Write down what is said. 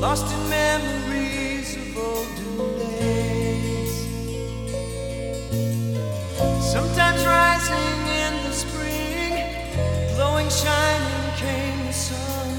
lost in memories of olden days. Sometimes rising in the spring, glowing, shining came the sun.